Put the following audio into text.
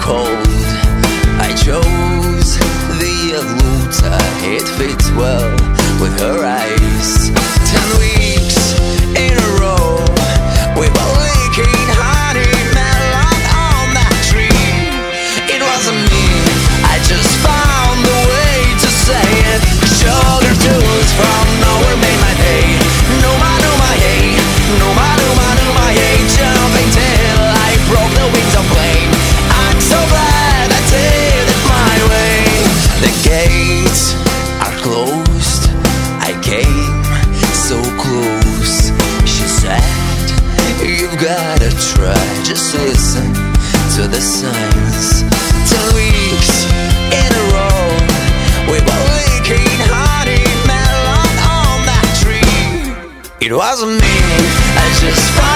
cold. I chose the yellow tie, it fits well with her eyes. 10 weeks in a row, we were licking honey melon on that tree. It wasn't me, I just found the way to say it. Sugar tools from nowhere made my day. No my hey, no my hey. Jumping till I broke the wings of flame. I'm so glad I did it my way. The gates are closed, I came so close. She said, you've gotta try, just listen to the signs. 10 weeks in a row, we were licking honey melon on that tree. It wasn't me, I just found